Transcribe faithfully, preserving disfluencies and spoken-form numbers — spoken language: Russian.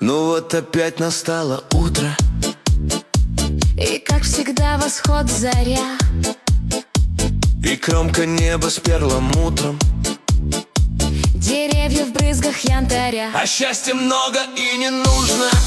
Ну вот опять настало утро, и как всегда восход заря, и кромка неба с перламутром, деревья в брызгах янтаря. а счастья много и не нужно.